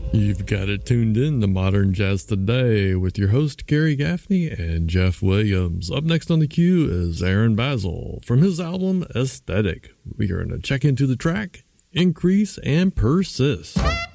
You've got it tuned in to Modern Jazz Today with your host Gary Gaffney and Jeff Williams. Up next on the queue is Aaron Basil from his album Aesthetic. We are going to check into the track Increase and Persist.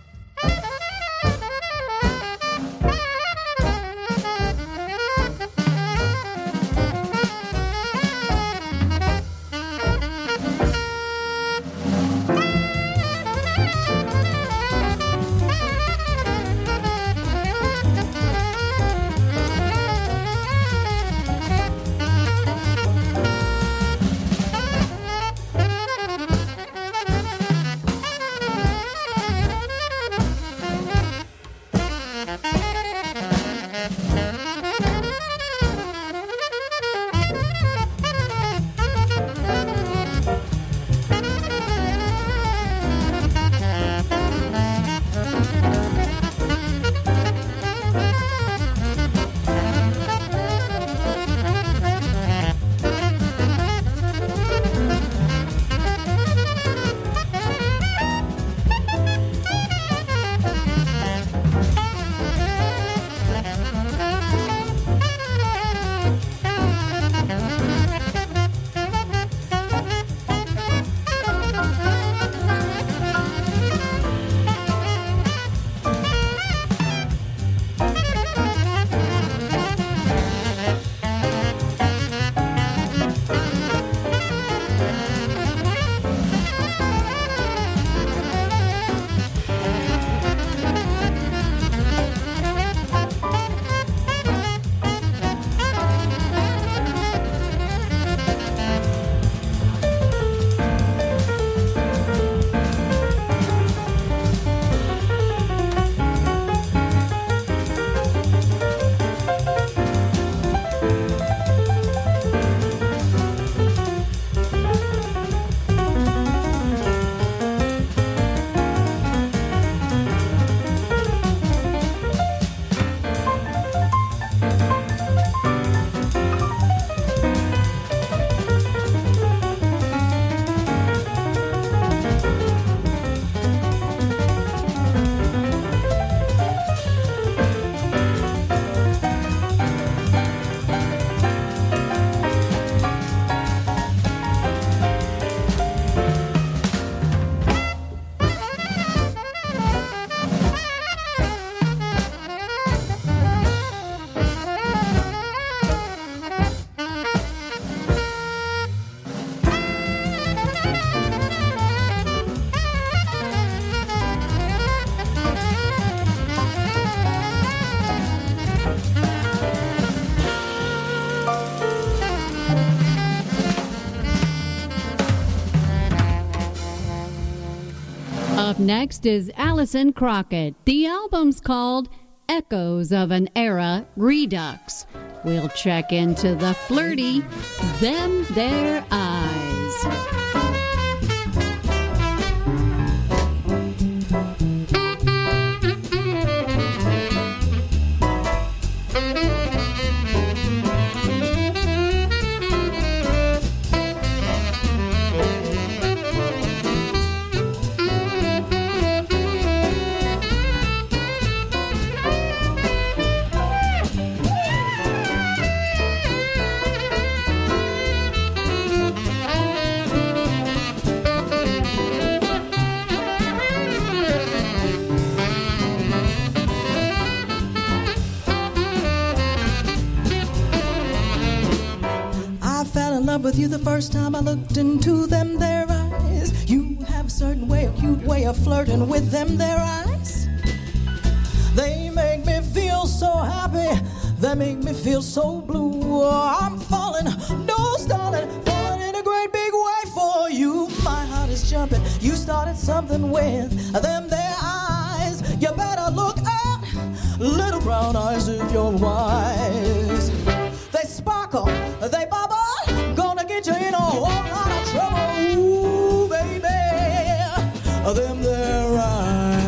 Up next is Alison Crockett. The album's called Echoes of an Era Redux. We'll check into the flirty Them Their Eyes. With you the first time I looked into them their eyes. You have a certain way, a cute way of flirting with them their eyes. They make me feel so happy, they make me feel so blue. Oh, I'm falling, no stalling, falling in a great big way for you. My heart is jumping, you started something with them their eyes. You better look out, little brown eyes, if you're wise. They sparkle, they bubble, gonna get you in a whole lot of trouble. Ooh, baby, them their eyes.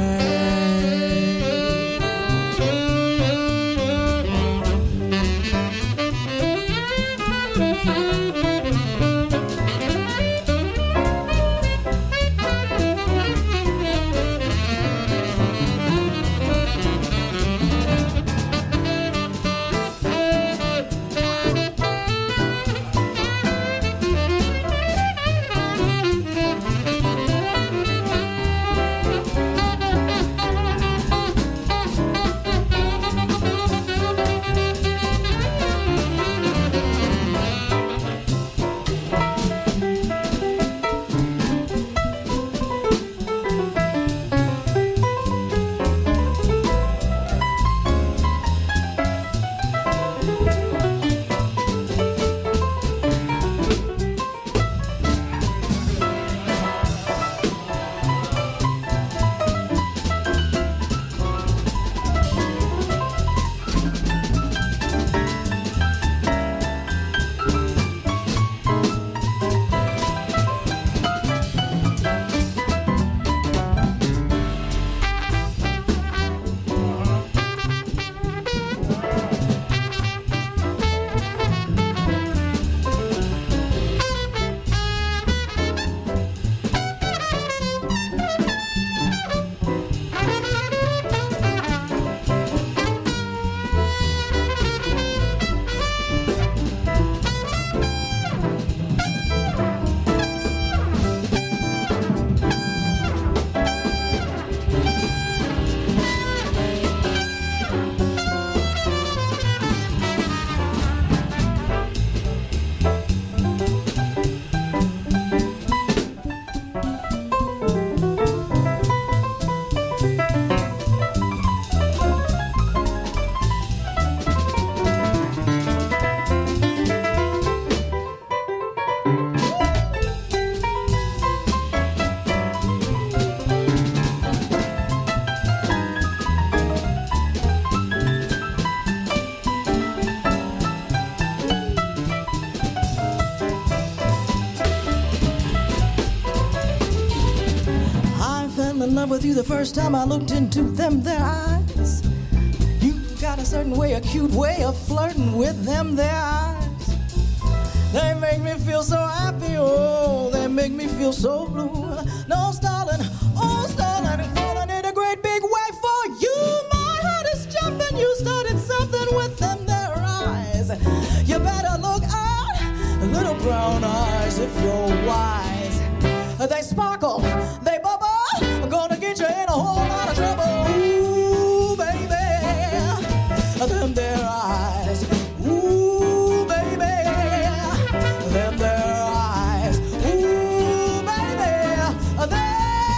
with you the first time I looked into them their eyes. You got a certain way, a cute way of flirting with them their eyes. They make me feel so happy, oh, they make me feel so blue. No, darling, oh, darling, falling in a great big way for you. My heart is jumping, you started something with them their eyes. You better look out, little brown eyes, if you're wise. They sparkle, they bubble, gonna get you in a whole lot of trouble. Ooh, baby, them their eyes. Ooh, baby, them their eyes. Ooh, baby, them their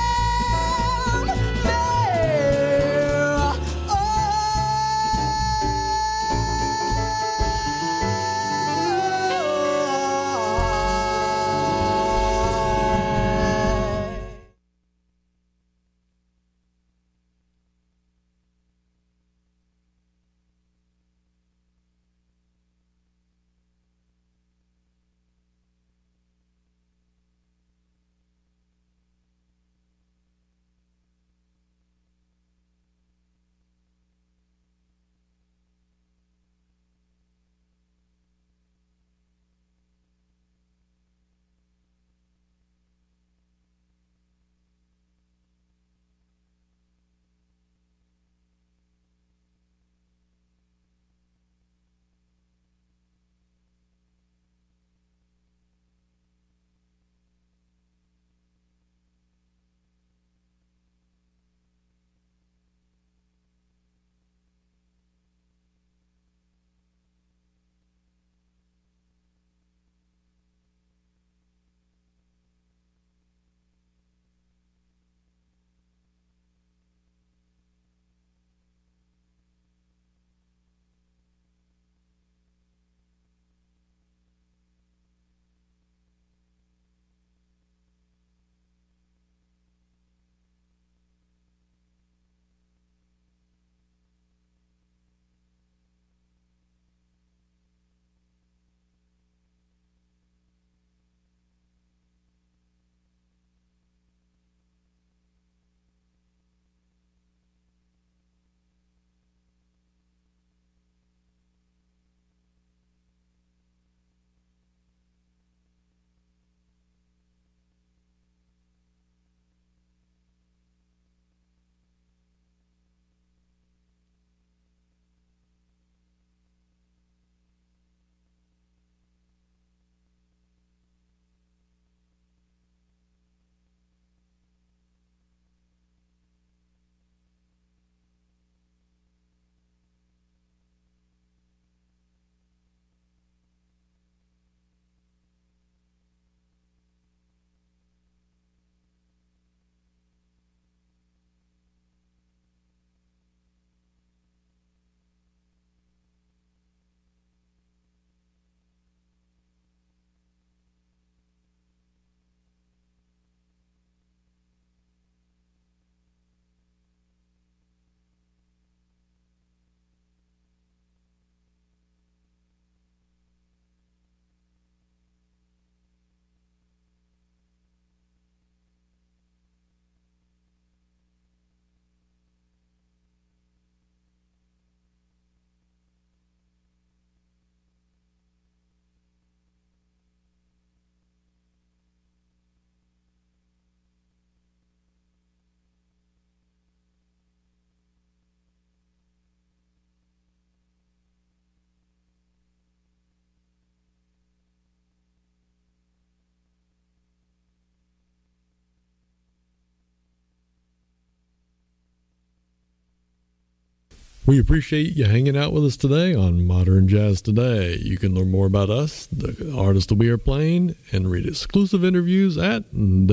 We appreciate you hanging out with us today on Modern Jazz Today. You can learn more about us, the artists that we are playing, and read exclusive interviews at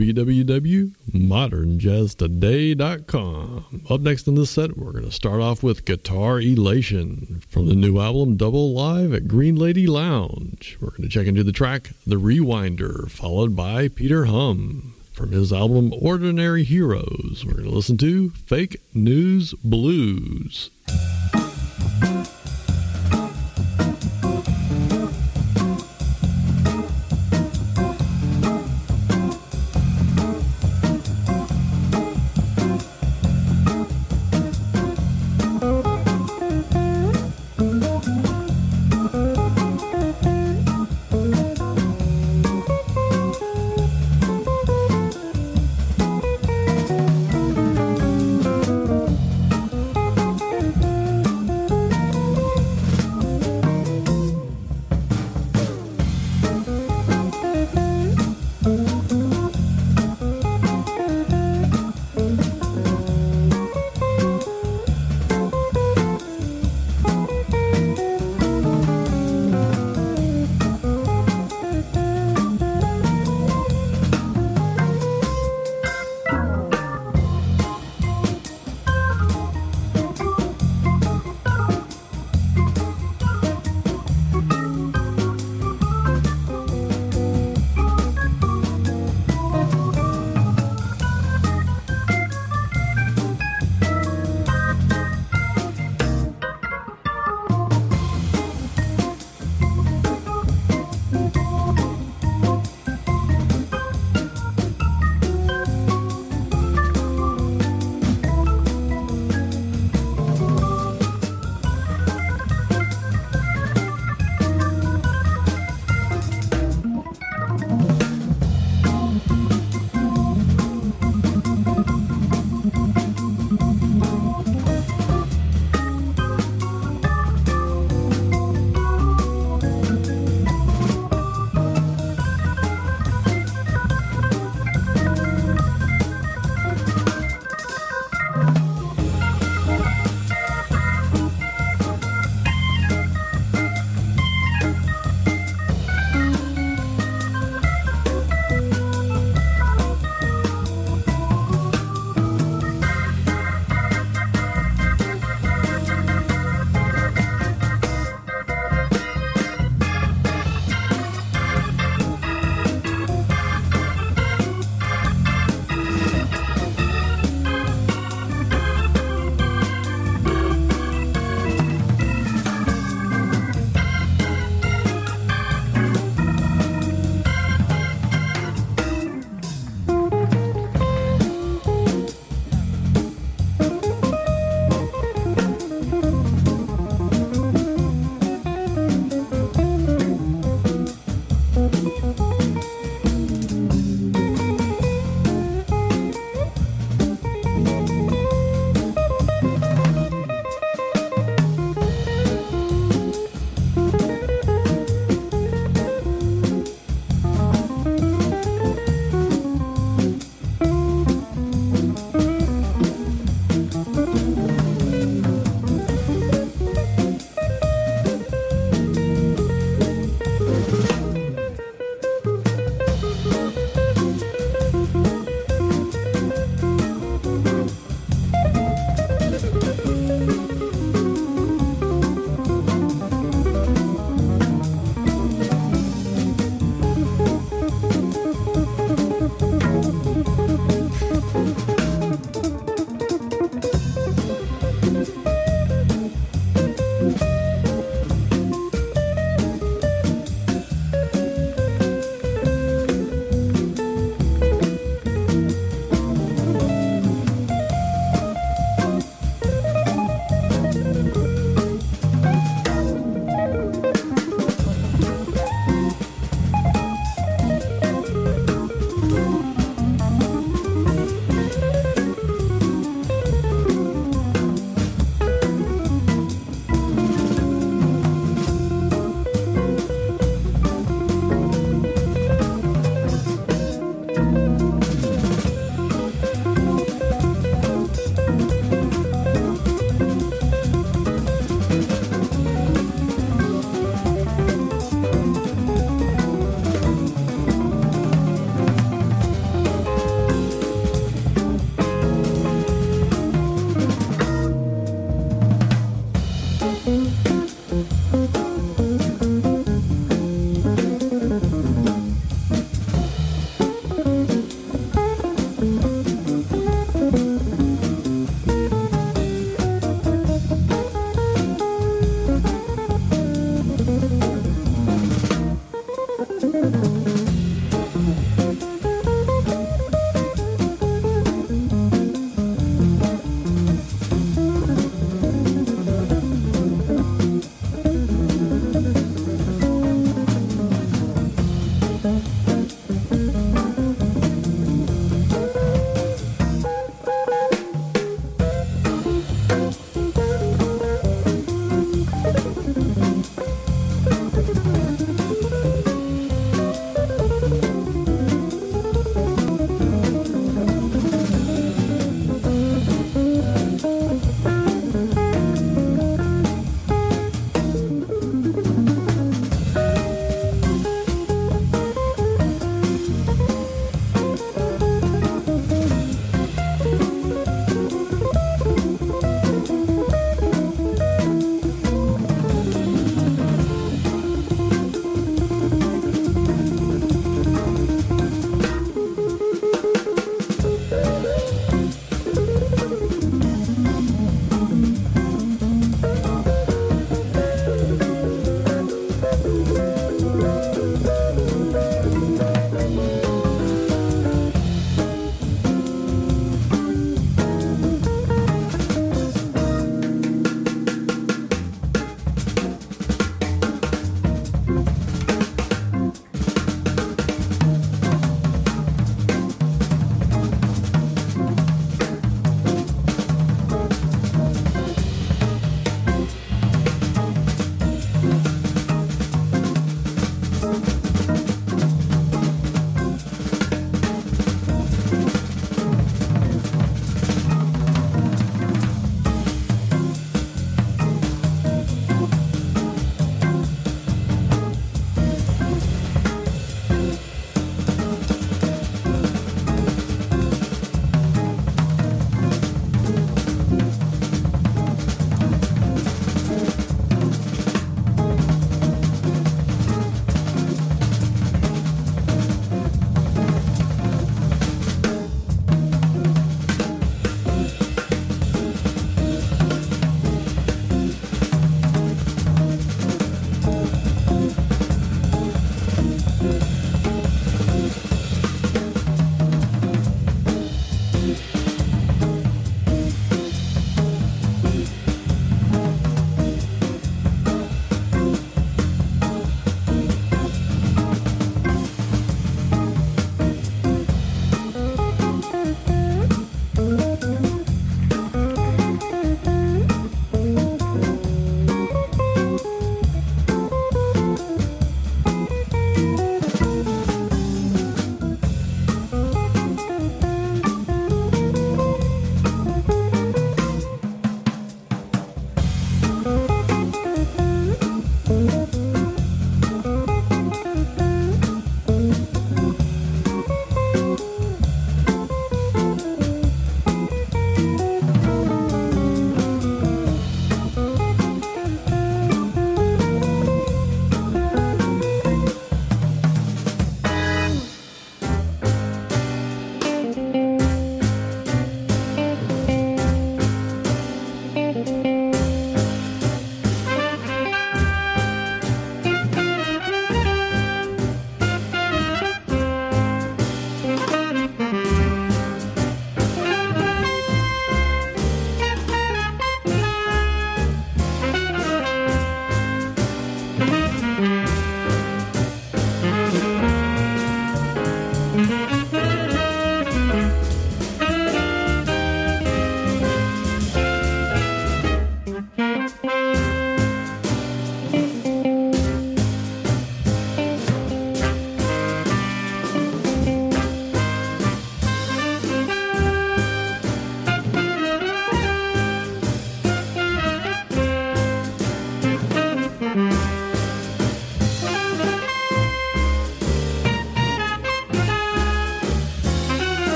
www.modernjazztoday.com. Up next in this set, we're going to start off with Guitar Elation from the new album Double Live at Green Lady Lounge. We're going to check into the track The Rewinder, followed by Peter Hum. From his album Ordinary Heroes, we're going to listen to Fake News Blues.